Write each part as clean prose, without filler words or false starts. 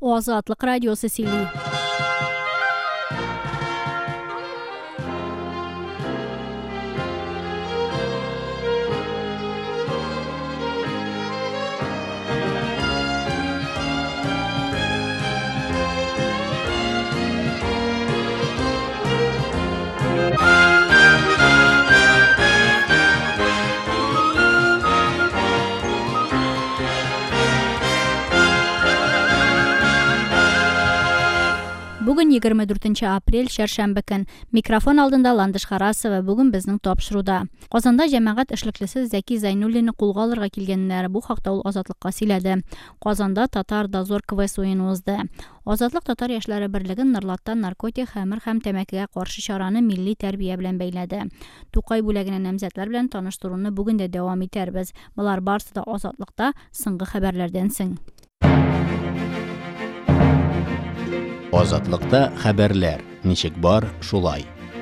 Азатлык радиосы сөйли. Бүгін 24 апрель шәршәмбе көн. Микрофон алдында Ландыш Харасова бүгін безнең тапшыруда. Казанда җәмәгать эшлеклесе Зәки Зайнуллинны кулга алырга килгәннәр. Бу хакта ул Азатлыкка сөйләде. Казанда Татар дозор квест уены узды. Азатлык Татар яшьләре берлеген Нырлаттан наркотик, хәмер һәм тәмәкегә каршы чараны милли тәрбия белән бәйләде. Тукай бүләгенә намзәтләр белән таныштыруны бүген дә дәвам итәрбез. Булар барысы да Азатлыкта соңгы хәбәрләрдән соң. Азатлыкта хәбәрләр. Ничек бар, шулай.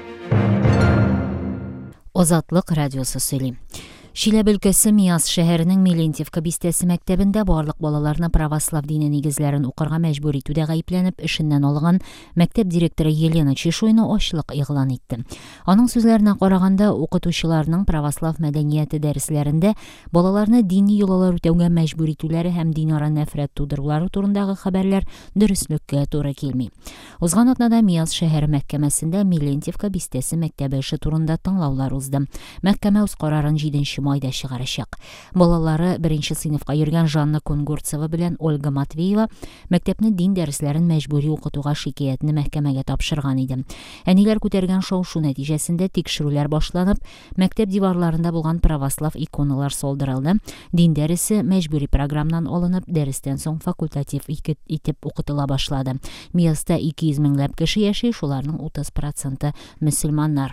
Азатлык радиосы сөйли. Чиләбе өлкәсе Мияс шәһәренең Мелентьевка бистәсе мәктәбендә барлык балаларны православ дине нигезләрен укырга мәҗбүр итүдә гаепләнеп эшеннән алган мәктәп директоры Елена Чешуйна ачлык игълан итте. Аның сүзләренә караганда, укытучыларның православ мәдәнияте дәресләрендә балаларны дини юллар үтәүгә мәҗбүр итүләре һәм динара нәфрәт тудырулары турындагы хәбәрләр дөреслеккә туры килми. Узган атнада Мияс шәһәре мәхкәмәсендә Мелентьевка бистәсе мәктәбе эше турында тыңлаулар узды. Мәхкәмә үз карарын 7 майда чыгарачак. Балалары 1-нче сыйныфка йөргән Жанна Кунгурцева белән Ольга Матвеева мәктәпне дин дәресләрен мәҗбүри укытуга шикаятне мәхкәмәгә тапшырган иде. Әниләр күтәргән шау-шу нәтиҗәсендә тикшерүләр башланып, мәктәп диварларында булган православ иконалар солдырылды. Дин дәресе мәҗбүри программадан алынып, дәрестән соң факультатив итеп укытыла башлады. Мияста 200 меңләп кеше яши, шуларның 30% мөселманнар.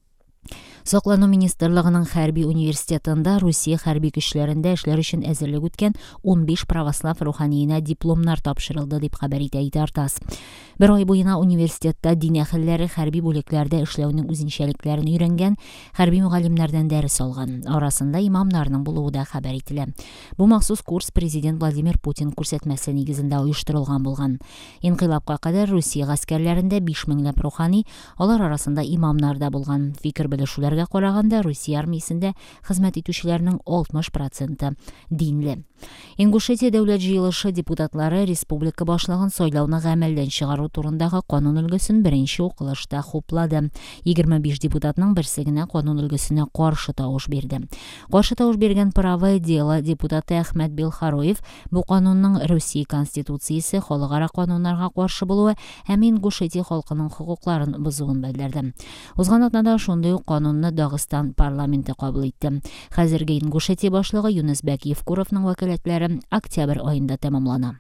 Саклану министрлыгының хәрби университетында Русия хәрби көчләрендә эшләр өчен әзерлек үткән 15 православ руханиена дипломнар тапшырылды дип хәбәр итә Итартас. Бер ай буена университетта дин әһелләре хәрби бүлекләрдә эшләүнең үзенчәлекләрен өйрәнгән, хәрби мугалимнәрдән дәрес алган. Арасында имамнарның булуы да хәбәр ителә. Бу махсус курс президент Владимир Путин күрсәтмәсе нигезендә оештырылган булган. Инкыйлабка кадәр Русия гаскәрләрендә 5 меңләп рухани, алар арасында имамнар да булган. Фикер белешүләргә караганда, Русия армиясендә хезмәт итүчеләрнең 60% динле. Ингушетия дәүләт җыелышы депутатлары республика башлыгын сайлауны гамәлдән чыгару турындагы канун өлгесен беренче укылышта хуплады. 25 депутатның берсе генә канун өлгесенә каршы тавыш бирде. Каршы тавыш биргән Правое дело депутаты Әхмәт Белхароев бу канунның Русия конституциясе, халыкара кануннарга каршы булуы һәм Ингушетия халкының хокукларын бузуын белдерде. Узган атнада шундый ук канунны Дагыстан парламенты кабул итте. Хәзерге Ингушетия башлыгы Юнусбек Евкуровның вәкаләтләре октябрь аенда тәмамлана.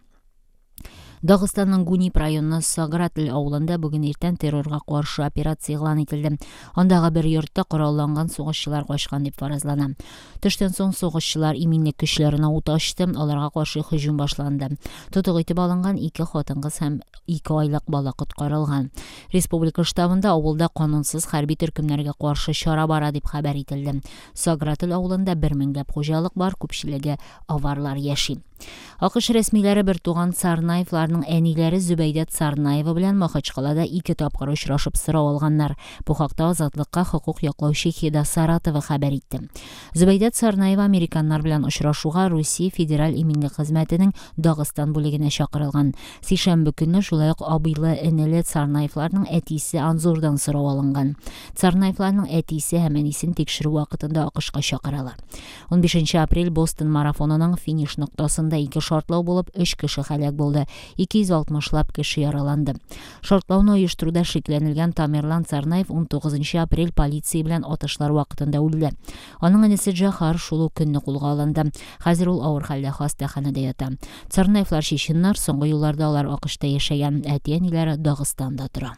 Дагыстанның Гунип районы Сагратль авылында бүген иртән террорга каршы операция игълан ителде. Андагы бер йортта коралланган сугышчылар качкан дип фаразлана. Төштән соң сугышчылар иминлек көчләренә ут ачты, аларга каршы һөҗүм башланды. Тотык итеп алынган 2 хатын-кыз һәм 2 айлык бала коткарылган. Республика штабында авылда канунсыз хәрби төркемнәргә каршы чара бара дип хәбәр ителде. Сагратль авылында 1 меңләп хуҗалык бар, күпчелеге аварлар яши. АКШ рәсмиләре бер туган Царнаевларның әниләре Зөбәйдә Царнаева белән Махачкалада 2 тапкыр очрашып сорау алганнар. Бу хакта Азатлыкка хукук яклаучы Хида Саратова хәбәр итте. Зөбәйдә Царнаева американнар белән очрашуга Русия федераль иминлек хезмәтенең Дагыстан бүлегенә чакырылган. Сишәмбе көнне шулай ук абыйлы энеле Царнаевларның әтисе Анзурдан сорау алынган. Царнаевларның әтисе һәм әнисен тикшерү вакытында АКШка чакыралар. 15 апрель Бостон марафонының финиш ноктасында 2 шартлау булып 3 кеше һәлак булды. 260лап кеше яраланды. Шартлауны оештыруда шикләнелгән Тамерлан Царнаев 19 апрель полиция белән атышлар вакытында үлде. Аның әнисе Джахар шул көнне кулга алынды. Хәзер ул авыр хәлдә хастаханәдә ята. Царнаевлар чеченнәр соңгы елларда алар АКШта яшәгән, әти-әниләре Дагыстанда тора.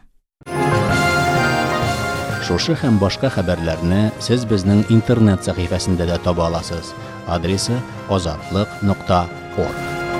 Шушы һәм башка хәбәрләрне сез безнең интернет сәхифәсендә дә таба аласыз. Адресы azatlyk.org.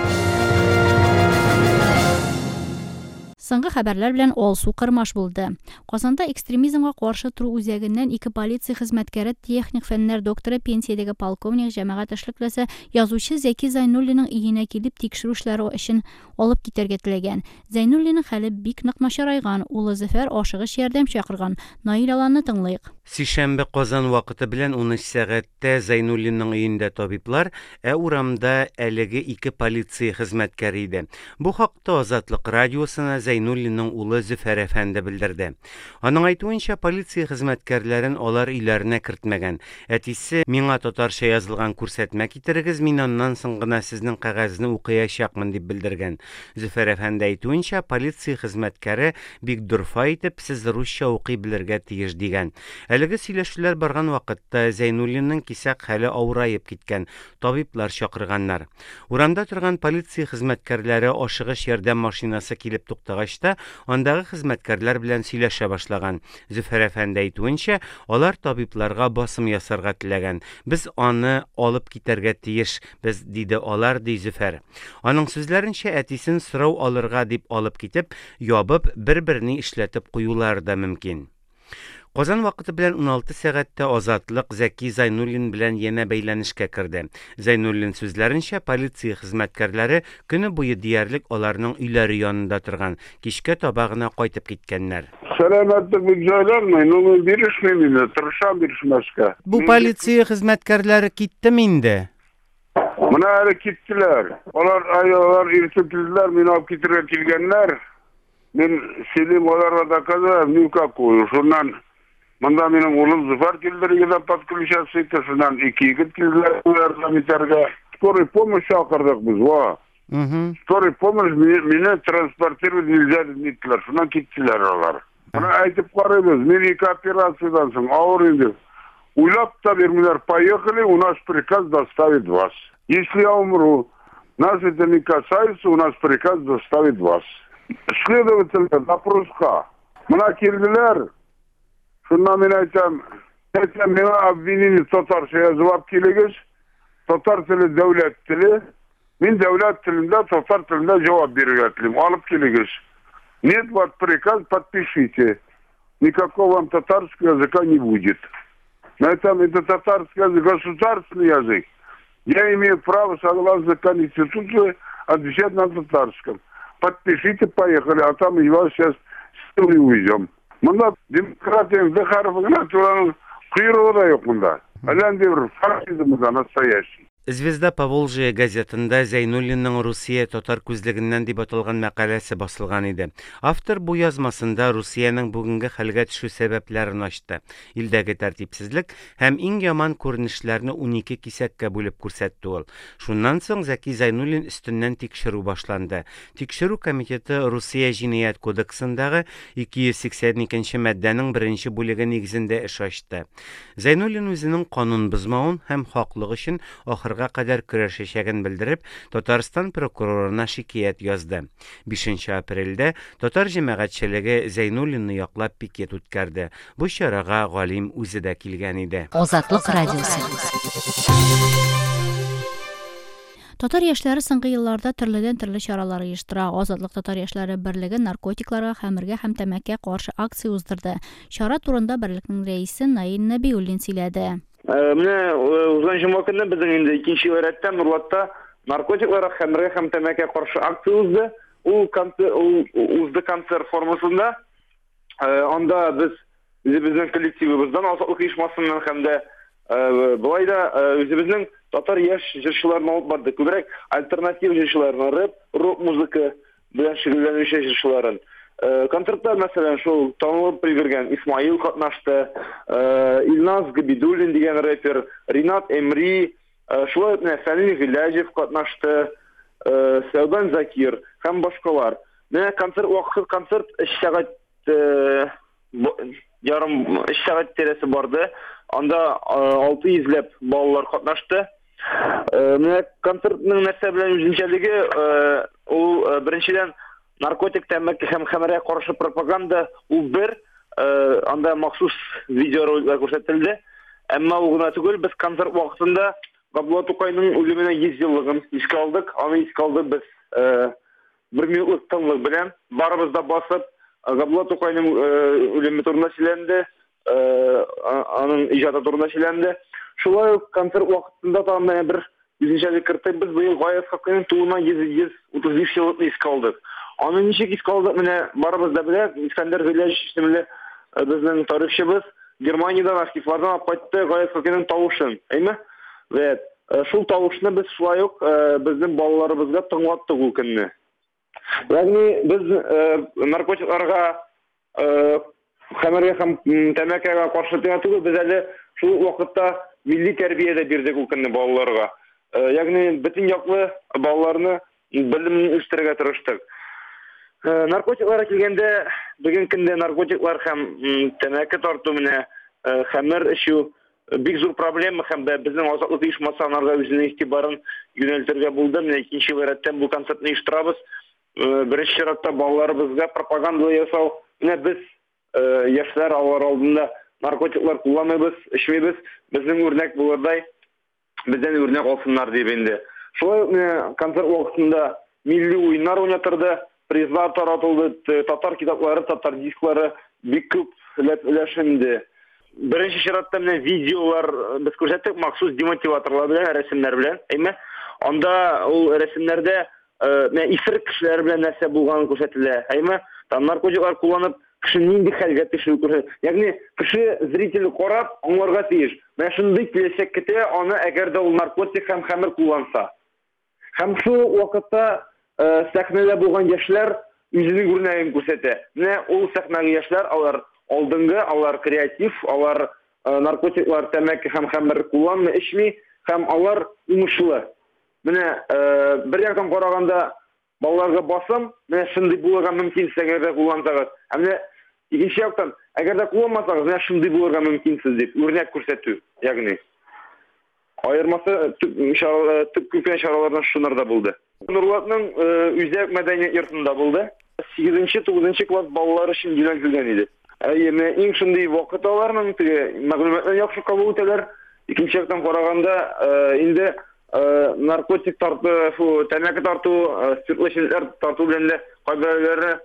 Соңгы хәбәрләр белән Алсу Кырмаш булды. Казанда экстремизмга каршы туру үзәгеннән 2 полиция хезмәткәре, техник фәннәр докторы, пенсиядәге полковник, җәмәгать эшлеклесе, язучы Зәки Зайнуллинның өенә килеп тикшерү эшләре өчен алып китәргә теләгән. Зәйнуллинның хәле бик нык начарайган. Улы Зөфәр ашыгыч ярдәм чакырган. Наил Аланны тыңлыйк. Сишәмбе Казан вакыты белән 13 сәгатьтә Зәйнуллинның өендә табиблар, урамда әлеге 2 полиция хезмәткәре иде. Бу хакта Азатлык радиосына Зәйнуллинның улы Зөфәр әфәнде белдерде. Аның әйтүенчә, полиция хезмәткәрләрен алар өйләренә кертмәгән. Әтисе: "Миңа татарча язылган күрсәтмә китерегез, мин аннан соң гына сезнең кәгазьне укыячакмын", дип белдергән. Зөфәр әфәнде әйтүенчә, полиция хезмәткәре бик дурфа итеп, "Сез русча укый белергә тиеш" дигән. Әлеге сөйләшүләр барган вакытта Зәйнуллинның кисәк хәле авырайып киткән. Табиблар чакырганнар. Урамда торган полиция хезмәткәрләре ашыгыч ярдәм машинасы килеп туктагач та, андагы хезмәткәрләр белән сөйләшә башлаган. Зөфәр әфәнде әйтүенчә, алар табибларга басым ясарга теләгән. "Без аны алып китәргә тиеш, без", диде алар, ди Зөфәр. Аның сүзләренчә, әтисен сорау алырга дип алып китеп, ябып, бер-берне эшләтеп куюлар да мөмкин. Казан вакыты белән 16 сәгатьтә Азатлык Зәки Зәйнуллин белән янә бәйләнешкә керде. Зәйнуллин сүзләренчә, полиция хезмәткәрләре көне буе диярлек аларның өйләре янында торган. Кичкә табагына кайтып киткәннәр. Сәламәтлек бик җайланмый, ну бирешмим инде, тырышам бирешмәскә. Бу полиция хезмәткәрләре киттеме инде? Менә әле киттеләр. Алар иртүк килделәр, мин алып китәргә килгәннәр. Мин сөйлим аларга да каза, никакой. Шуннан монда минем улым Зөфәр килдергән подключаться итә, шуннан 2 егет килделәр, ярдәм итәргә. Скорый помощь чакырдык без, ва. Скорый помощь мине транспортировать нельзя диделәр. Шуннан киттеләр алар. Менә әйтеп карыйбыз, мин 2 операциядән соң авыр инде. Уйлап та бирмиләр, поехали, у нас приказ доставить вас. Если я умру, нас это не касается, у нас приказ доставить вас. Следователь допроска. Менә килделәр. Шуннан мин әйтәм, миңа обвинение татарча язып килегез. Татар теле дәүләт теле. Мин дәүләт телендә, татар телендә җавап бирергә телим. Алып килегез. Нет, вот приказ, подпишите. Никакого вам татарского языка не будет. На этом это татарский язык, государственный язык. Я имею право, согласно Конституции, отвечать на татарском. Подпишите, поехали, а там и вас сейчас силой увезем. Мында демократия Захаровна туралы кыйрыгы да юк мында. Әләнде бер фашизм да настоящий. Звезда Поволжья газетында Зәйнуллинның Русия татар күзлегеннән дип аталган мәкаләсе басылган иде. Автор бу язмасында Русиянең бүгенге хәлгә төшү сәбәпләрен ачты. Илдәге тәртипсезлек һәм иң яман күренешләрне 12 кисәккә бүлеп күрсәтте ул. Шуннан соң Зәки Зәйнуллин өстеннән тикшерү башланды. Тикшерү комитеты Русия җинаять кодексындагы 282 маддәнең 1 бүлеге нигезендә эш ачты. Зәйнуллин үзенең канун бозмавын һәм хаклык өчен ахырга кадәр көрәшәчәген белдереп, Татарстан прокурорына шикаят язды. 5 апрельдә татар җәмәгатьчелеге Зәйнуллинны яклап пикет үткәрде. Бу чарага галим үзе дә килгән иде. Азатлык радиосы. Татар яшьләре соңгы елларда төрле чаралар оештыра. Азатлык татар яшьләре берлеге наркотикларга, хәмергә һәм тәмәкегә каршы акция уздырды. Чара турында берлекнең рәисе Наил Нәбиуллин сөйләде. Менә узган җомга көнне безнең инде 2нче вариантта Нурлатта наркотикларга, хәмергә һәм тәмәкегә каршы акция узды. Ул узды концерт формасында. Анда без үзебезнең коллективыбыздан, Азатлык оешмасыннан һәм дә булай да үзебезнең татар яшь җырчыларын алып барды. Күбрәк альтернатив җырчыларны, рэп, рок музыка белән шөгыльләнүче җырчыларын. Концертта, мәсәлән, шул танылып прибергән Исмаил катнашты, Илназ Габидуллин дигән рэпер, Ринат Эмри, шулай ук Фәнил Гыйләҗев катнашты, Сәүбан Закир һәм башкалар. Менә концерт 3 сәгать ярым 3 сәгать тирәсе барды. Анда 600 ләп балалар катнашты. Менә концертның нәрсә белән үзенчәлеге, ул беренчедән наркотик, тәмәке һәм хәмергә каршы пропаганда, ул бер анда махсус видеороликлар күрсәтелде. Әмма ул гына түгел, без концерт вакытында Габдулла Тукайның үлеменә 100 еллыгын искә алдык. Аны искә алдык без 1 минутлык тынлык белән барыбыз да басып, Габдулла Тукайның үлеме турында сөйләнде, аның иҗаты турында сөйләнде. Шулай ук концерт вакытында да менә бер 100 кертте без быел Гаяз Хакыйның тууына 135 еллыкны искә алдык. Аны ничек искә алдык? Менә барыбыз да белә, Искәндәр Гыйләҗ исемле безнең тарихчыбыз Германиядән архивлардан алып кайтты Гаяз Хакыйның тавышын, әйме? Вә шул тавышны без шулай ук безнең балаларыбызга тыңлаттык ул көнне. Ягъни без наркотикларга хәмергә һәм тәмәкегә каршы түгел, без әле шул вакытта милли тәрбиядә бирдек ул көнне балаларга. Ягъни бөтен яклы балаларны белемне үстерергә тырыштык. Наркотикларга килгәндә, бүген көндә наркотиклар һәм тәмәке тарту менә хәмер эчү бик зур проблема һәм безнең азатлык оешмасы анарга үзенең игътибарын юнәлтергә булды. Менә икенче варианттан бу концертны оештырабыз. Беренче чиратта балаларыбызга пропаганда ясау. Менә без яшьләр алар алдында наркотиклар кулланмыйбыз, эчмибез. Безнең үрнәк булырдай, бездән үрнәк алсыннар дип инде. Шулай концерт вакытында милли уеннар уйнатырды, призлар таратылды, татар китаплары, татар дисклары бик күп өләшенде. Беренче чиратта менә видеолар без күрсәттек махсус демотиваторлар белән, рәсемнәр белән, әйме? Анда ул рәсемнәрдә менә исерек кешеләр белән нәрсә булганын күрсәтелә, әйме? Наркотиклар кулланып кеше нинди хәлгә төшү күрсәтелә. Ягъни кеше зритель карап аңларга тиеш. Менә шундый киләчәк көтә аны әгәр дә ул наркотик һәм хәмер кулланса. Һәм шул вакытта сәхнәдә булган яшьләр үзенең үрнәген күрсәтә. Менә ул сәхнәгә яшьләр алар алдынгы, алар креатив, алар наркотиклар, тәмәке һәм хәмер кулланмый, эчми һәм алар уңышлы. Менә бер яктан караганда балаларга басым, менә шундый булырга мөмкин әгәр дә куллансагыз. Менә икенче яктан, әгәр дә кулланмасагыз, менә шундый булырга мөмкинсез дип үрнәк күрсәтү, ягъни. Аермасы төп күпкә чаралардан шунар да булды. Нурлатның үзәк мәдәният йортында булды. 8-9 класс балалары өчен юнәлтелгән иде. Менә иң шундый вакыт аларның мәгълүматларын яхшы кабул итәләр. Икенче яктан караганда инде наркотик тарту, тәмәке тарту, спиртлы эчемлекләр тарту белән дә кайберләре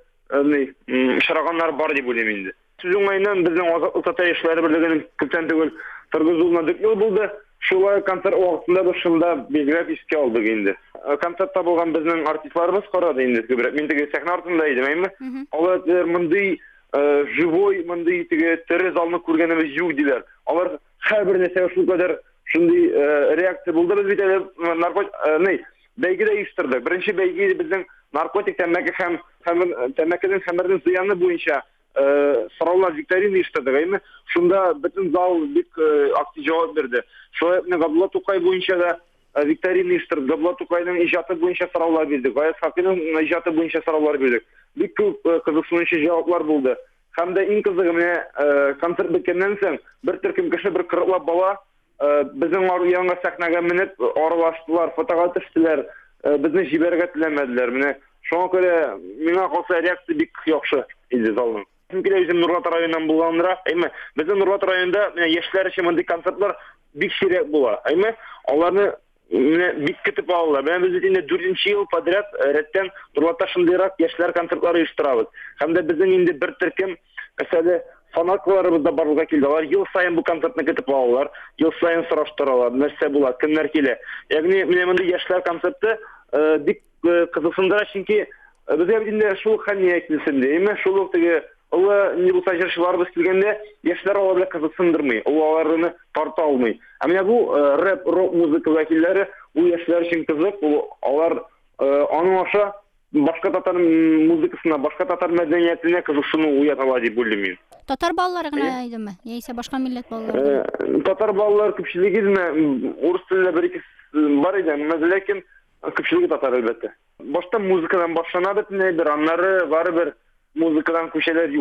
очраганнар бар дип уйлыйм инде. Сүз уңайыннан безнең Азатлык татар яшьләре берлегенең күптән түгел торгызуына 4 ел булды. Шулай концерт вакытында без шунда бигрәк искә алдык инде. Концертта булган безнең артистларыбыз карады инде күбрәк. Мин теге сәхнә артында идем, әйме? Алар мондый живой, мондый теге тере залны күргәнебез юк диләр. Алар һәрбер нәрсәгә шул кадәр шундый реакция булды. Без бит наркотик бәйгедә оештырдык. Беренче бәйге безнең наркотик, тәмәке һәм тәмәкенең хәмернең зыяны буенча сораулар викторина оештырдык, әйме? Шунда бөтен зал бик актив җавап бирде. Шулай Габдулла Тукай буенча да викторина оештырдык. Габдулла Тукайның иҗаты буенча сораулар бирдек. Гаяз Хакыйның иҗаты буенча сораулар бирдек. Бик күп кызыксынучы җаваплар булды. Һәм дә иң кызыгы менә концерт биткәннән соң бер төркем кеше, бер 40 бала безнең янга сәхнәгә менеп аралаштылар, фотога төштеләр, безне җибәргә теләмәделәр. Менә шуңа күрә миңа калса реакция бик яхшы иде залның. Чөнки үзем Нурлат районыннан булганрак, әйме, безнең Нурлат районында менә яшьләр өчен мондый концертлар бик сирәк була, әйме? Аларны менә бик көтеп алалар. Менә без инде 4нче ел подряд рәттән Нурлатта шундыйрак яшьләр концертлары оештырабыз. Һәм дә безнең инде бер төркем мәсәле фанатларыбыз да барлыкка килде. Алар ел сайын бу концертны көтеп алалар, ел сайын сораштыралар, нәрсә була, кемнәр килә. Ягъни менә мондый яшьләр концерты бик кызыксындыра, чөнки безгә инде шул хәния килсен ди, әйме? Шул ук теге улы ни булса җырчыларыбыз килгәндә яшьләр алар белән кызыксындырмый, аларны тарта алмый. Ә менә бу рэп, рок музыка вәкилләре ул яшьләр өчен кызык, алар аның аша башка татар музыкасына, башка татар мәдәниятенә кызыксыну уяталар дип уйлыйм мин. Татар балалары гына идеме? Яисә башка милләт балалары? Татар балалар күпчелеге урыс телендә бер-ике бар иде, ләкин күпчелеге татар әлбәттә. Башта музыкадан башлана бөтенләй бер, аннары барыбер музыкадан күчәләр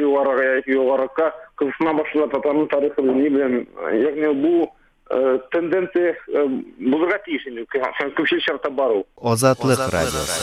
югарыракка кызыксына башлар татарның тарихы ни белән. Ягъни бу тенденция булырга тиеш инде. Күпчелек шарты бар ул. Азатлык радиосы.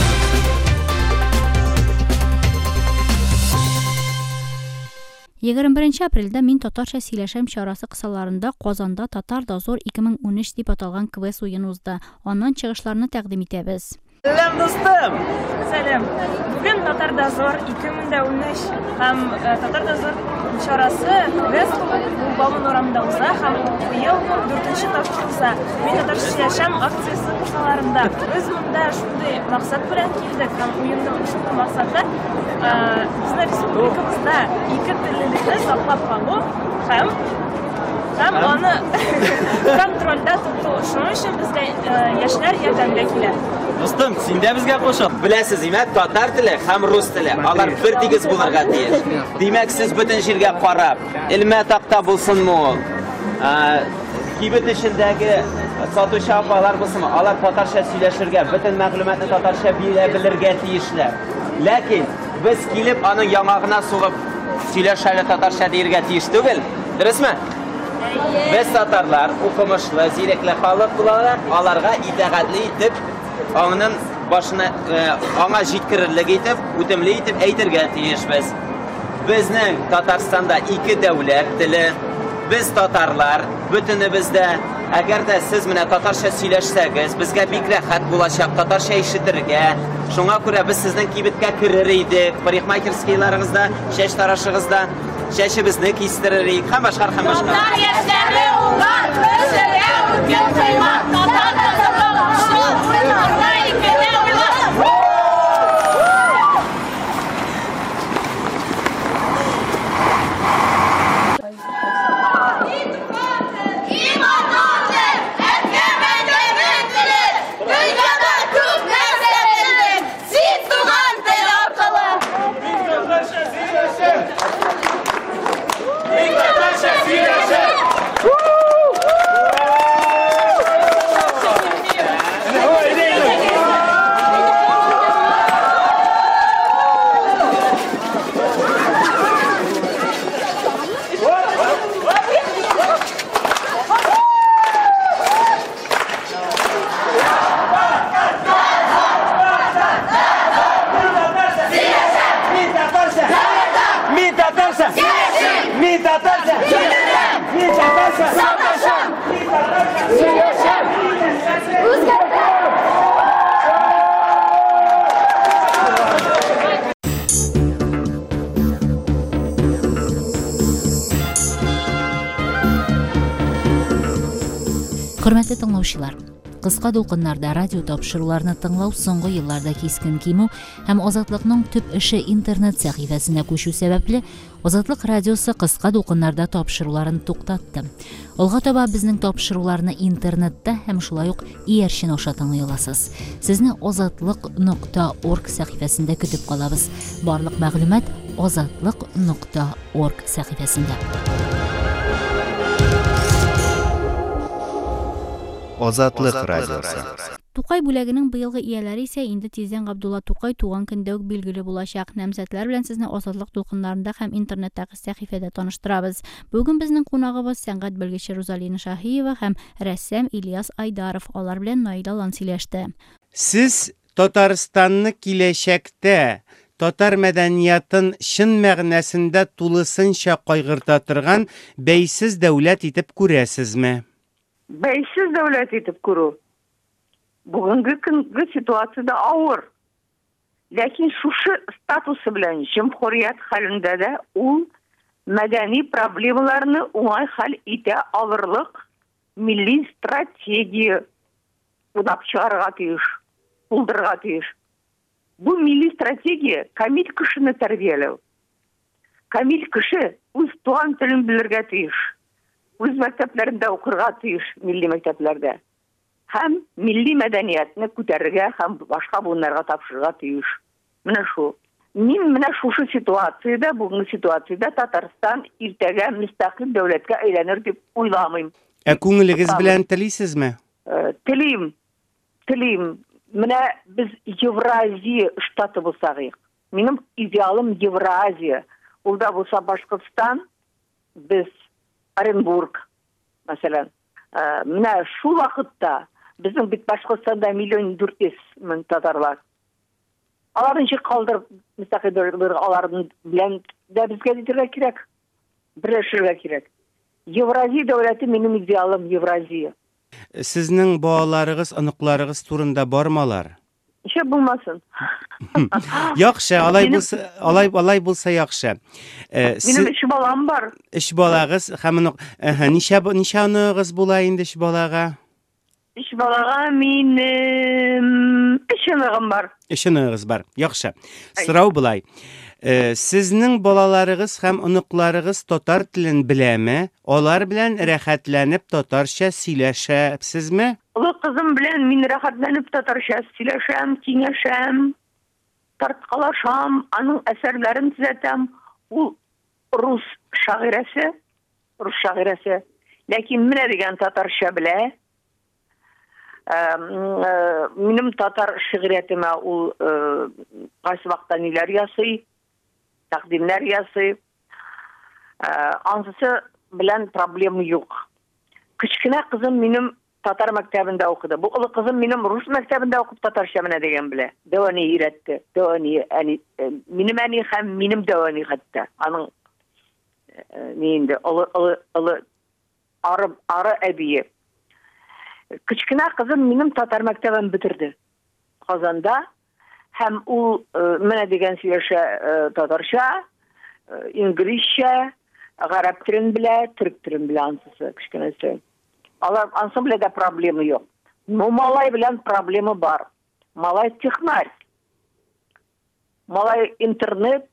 21 апрельдә мин татарча сөйләшәм чарасы кысаларында Казанда Татар дозор 2013 дип аталган квест уен узды. Аннан чыгышларны тәкъдим итәбез. Сәлем, достым. Сәлем. Бүген Татар Дозор 2013 һәм Татар Дозор чарасы без Бауман урамында уза һәм быел 4-нче тапкыр уза. Мин татарча сөйләшәм акциясе кысаларында. Без монда шундый максат белән килдек һәм уенның шундый максаты безнең республикабызда ике теллелекне саклап калу һәм аны контрольдә тоту. Шуның өчен безгә яшьләр ярдәмгә килә. Достым, син дә безгә кушыл. Беләсез, имәк татар теле һәм рус теле. Алар бер тигез булырга тиеш. Димәк, сез бөтен җиргә карап, илмә такта булсынмы ул? Кибет эчендәге сатучы апалар булсынмы? Алар татарча сөйләшергә, бөтен мәгълүматны татарча белергә тиешләр. Ләкин без килеп аның яңагына сугып сөйләшәле татарча диергә тиеш түгел. Дөресме? Без татарлар укымышлы, зирәкле халык булалар, аларга итәгатьле итеп аңның башына аңа җиткерерлек итеп, үтемле итеп әйтергә тиешбез. Безнең Татарстанда ике дәүләт теле, без татарлар, бөтенебездә, әгәр дә сез менә татарча сөйләшсәгез, безгә бик рәхәт булачак татарча ишетергә. Шуңа күрә без сезнең кибеткә керер идек, парикмахерскийларыгызда, чәч тарашыгызда чәчебезне кистерер идек, һәм башка. Татар яшьләре уңган, безгә үткән кыйммәт татар дозоры шул уйнарда икәне уйлап. Хөрмәтле тыңлаучылар, кыска дулкыннарда радио тапшыруларны тыңлау соңгы елларда кискен кимү һәм Азатлыкның төп эше интернет сәхифәсенә күчү сәбәпле Азатлык радиосы кыска дулкыннарда тапшыруларын туктатты. Алга таба безнең тапшыруларны интернетта һәм шулай ук иярчен аша тыңлый аласыз. Сезне azatlык.org сәхифәсендә көтеп калабыз. Барлык мәгълүмат azatlык.org сәхифәсендә. Азатлык радиосы. Тукай бүләгенең быелгы ияләре исә инде тиздән Габдулла Тукай туган көндә үк билгеле булачак. Намзәтләр белән сезне Азатлык дулкыннарында һәм интернеттагы сәхифәдә таныштырабыз. Бүген безнең кунагыбыз сәнгать белгече Розалина Шаһиева һәм рәссам Ильяс Айдаров. Алар белән Наил Алан сөйләште. Сез Татарстанны киләчәктә татар мәдәниятын шын мәгънәсендә тулысынча кайгырта торган бәйсез дәүләт итеп күрәсезме? Бәйсез дәүләт итеп күрү. Бүгенге көнгә ситуацияда авыр. Ләкин шушы статусы белән җәмгыять хәлендә дә ул мәдәни проблемаларны уңай хәл итә алырлык милли стратегия уйлап чыгарга тиеш, булдырга тиеш. Бу милли стратегия камил кешене тәрбияләү. Камил кеше үз туган телен белергә тиеш. Үз мәктәпләрендә укырга тиеш, милли мәктәпләрдә. Һәм милли мәдәниятне күтәрергә һәм башка буыннарга тапшырырга тиеш. Менә шу. Мин менә шушы ситуациядә, бүгенге ситуациядә Татарстан иртәгә мөстәкыйль дәүләткә әйләнер дип уйламыйм. Ә күңелегез белән телисезме? Телим. Менә без Евразия штаты булсак, минем идеалым Евразия. Ул да булса Башкортстан, без Оренбург, мәсәлән. Менә шул вакытта безнең бит Башкортстанда 1,4 татарлар. Аларны җир калдырып, мөстәкыйль аларның белән дә безгә җитәргә кирәк. Берләшергә кирәк. Евразия дәүләте минем идеалым Евразия. Сезнең балаларыгыз, оныкларыгыз турында бармалар? Нишләп булмасын? Яхшы, алай булса яхшы. Минем 3 балам бар. 3 балагыз һәм ничә аныгыз була инде 3 балага? 3 балага минем 3 аныгым бар. 3 аныгыз бар. Яхшы. Сорау булай. Сезнең балаларыгыз һәм оныкларыгыз татар телен беләме? Алар белән рәхәтләнеп татарча сөйләшәсезме? Улы кызым белән мин рәхәтләнеп татарча сөйләшәм, киңәшәм, тарткалашам, аның әсәрләрен төзәтәм. Ул рус шагыйрәсе. Ләкин менә дигән татарча белә. Минем татар шигъриятемә ул кайсы вакытта ниләр ясый, тәкъдимнәр ясый. Анысы белән проблема юк. Кичкенә кызым минем татар мәктәбендә укыды. Бу улы кызым минем рус мәктәбендә укып татарча менә дигән белә. Дәвани өйрәтте. Минем әни һәм минем дәвани хәтта. Аның нинде улы ары әбие. Кичкенә кызым минем татар мәктәбен бетерде. Казанда һәм ул менә дигән сөйләшә татарча, инглизчә, гарәп телен белә, төрек телен белә ансы кичкенәсе. Алар ансамбледа проблема юк. Но малай белән проблема бар. Малай технарь. Малай интернет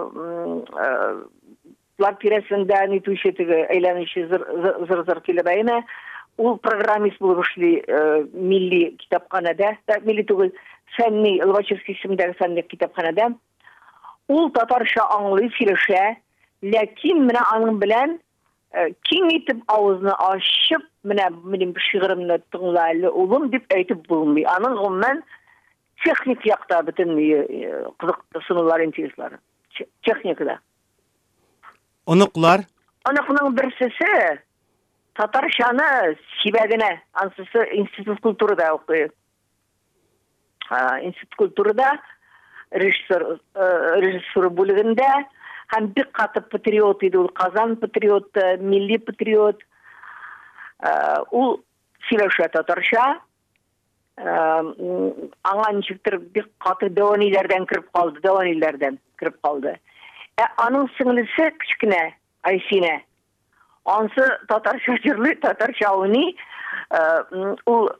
лапирасында нитүче теге әйләнүче зыр килеп әйнә. Ул программист булып эшли милли китапханәдә, милли түгел, фәнни, Лобачевский исемендәге фәнни китапханәдә. Ул татарча аңлый, сөйләшә, ләкин менә аның белән киң итеп авызны ачып, менә минем шигыремне тыңла әле улым дип әйтеп булмый. Аның гомумән техник якта бөтен кызыклы сынаулар, интереслары. Техникада. Оныклар? Оныкның берсесе татарчаны сибәгенә, ансысы институт культурада укый. Институт культурада режиссер бүлегендә һәм бик каты патриот иде ул, Казан патриот, милли патриот. Ул сөйләшә татарча. Аңа ничектер бик каты дәваниләрдән кирип калды. Аның сеңлесе кичкенә Айсинә. Ансы татарча җырлый, татарча уйный. Ул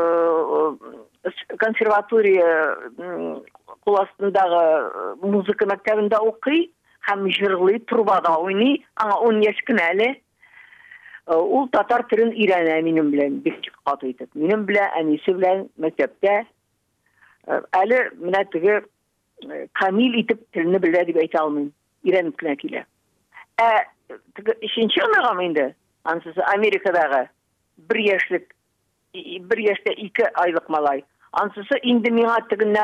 консерватория куластындагы музыка мәктәбендә укый һәм җырлый, трубада уйный. Аңа 10 яшь кенә әле. Ул татар телен өйрәнә минем белән, бик каты итеп. Минем белән, әнисе белән мәктәптә. Әле менә теге камил итеп телне белә дип әйтә алмыйм. Өйрәнеп кенә килә. Теге 3нче аныгым инде. Ансысы Америкадагы 1 яшьтә 2 айлык малай. Ансысы инде миңа тегенә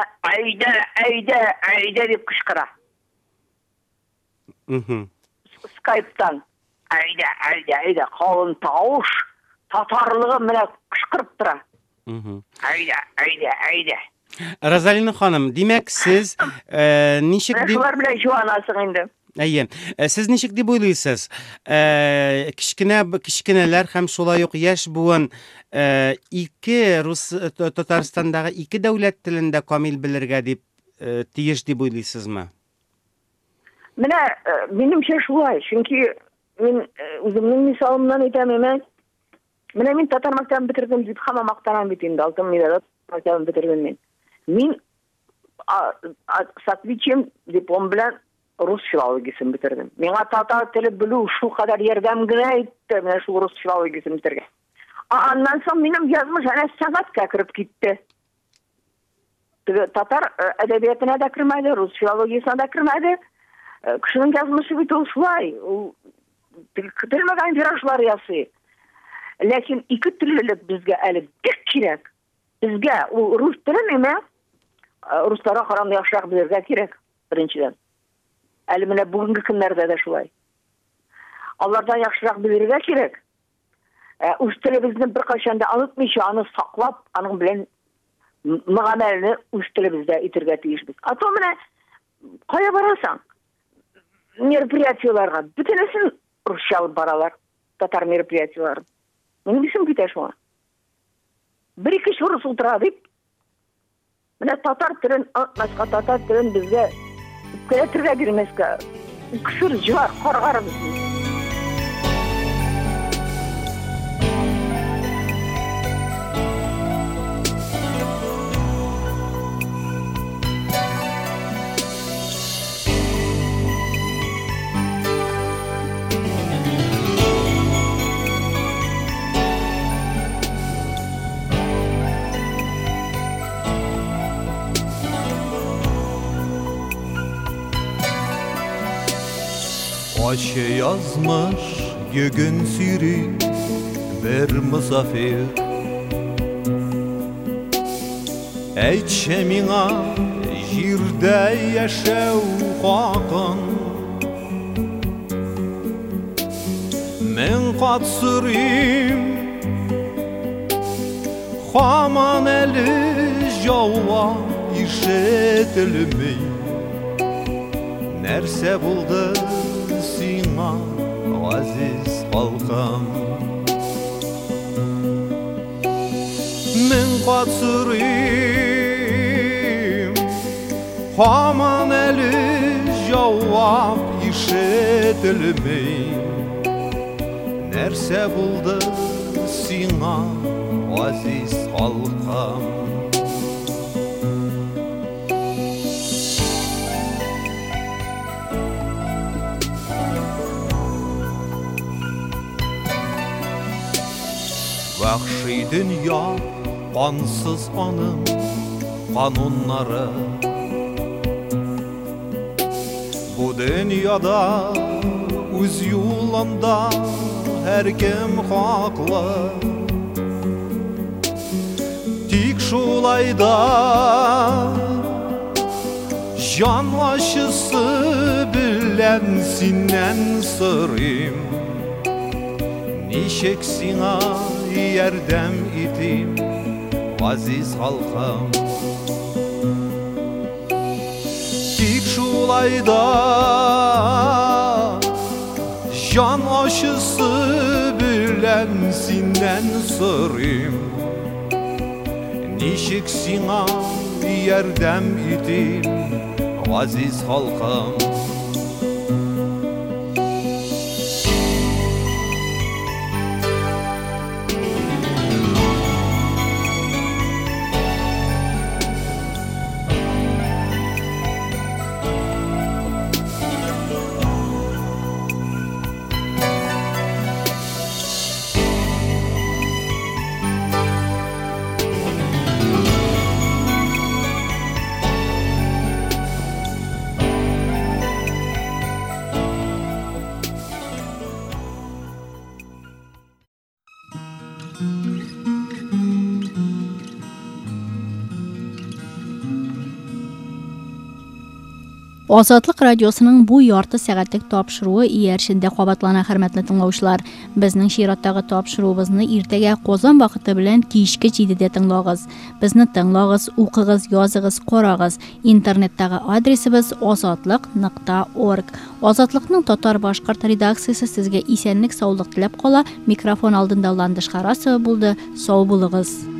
әйдә дип кычкыра. Скайптан әйдә, калын тавыш, татарлыгы менә кычкырып тора. Әйдә. Розалина ханым, димәк сез ничек дип... Шулар белән җуанасың инде. Әйе. Сез ничек дип уйлыйсыз? Кичкенәләр һәм шулай ук яшь буын Татарстандагы 2 дәүләт телендә камил белергә дип тиеш дип уйлыйсызмы? Менә минемчә шулай, чөнки мин үземнең мисалымнан әйтәм, менә мин татар мәктәбен бетердем дип һәм мактанам бит инде, алтын медаль мәктәбен бетердем мин. Мин с отличием диплом белән рус филологиясын бетердем. Миңа татар теле белү шул кадәр ярдәм генә итте, менә шул рус филологиясын бетергән. Аннан соң минем язмыш әнә сәнгатькә кирип китте. Татар әдәбиятына да кирмәде, рус филологиясына да кирмәде. Кешенең язмышы бит ул шулай. Көтелмәгән вирашлар ясый. Ләкин 2 теллелек безгә әле бик кирәк. Безгә ул рус телен әмә русларга караганда яхшырак белергә кирәк, беренчедән. Әле менә бүгенге көннәрдә дә шулай. Алардан яхшырак белергә кирәк. Үз телебезне беркайчан да онытмыйча, аны саклап, аның белән мөгамәләне үз телебездә итәргә тиешбез. Ато менә кая барасың? Мероприятиеларга бөтенесен русча алып баралар, татар мероприятиелар. Минем исем китә шуңа. 1-2 рус утыра дип, Менә татар телен аңлашка, татар телен безгә үпкәләтергә бирмәскә. Кысыр җар каргарбыз. Aşe yazmış göğün sürü bir misafir Eytşe mina jirde yaşav hakkın Men qatsırım Haman eli java işetilmeyi Nerse buldu Sina aziz halkım Men qatsırım Haman eli cevap işetilmey Nerse buldu Sina aziz halkım Vahşi dünya, kansız anım, kanunları Bu dünyada, öz yolunda her kim haklı Tik şulayda can aşısı bilen sinden sırrım Nişek sina yerdem itim aziz halkım Tik şulayda can aşısı bilen sinden sırrım Nişek sina yerdem itim aziz halkım Азатлык радиосының бу ярты сәгатьлек тапшыруы ияршендә кабатлана, хөрмәтле тыңлаучылар. Безнең чираттагы тапшыруыбызны иртәгә Казан вакыты белән кичке 7дә тыңлагыз. Безне тыңлагыз, укыгыз, языгыз, карагыз. Интернеттагы адресыбыз azatlyk.org. Азатлыкның татар-башкорт редакциясе сезгә исәнлек, саулык теләп кала. Микрофон алдында Ландыш Харасова булды. Сау булыгыз.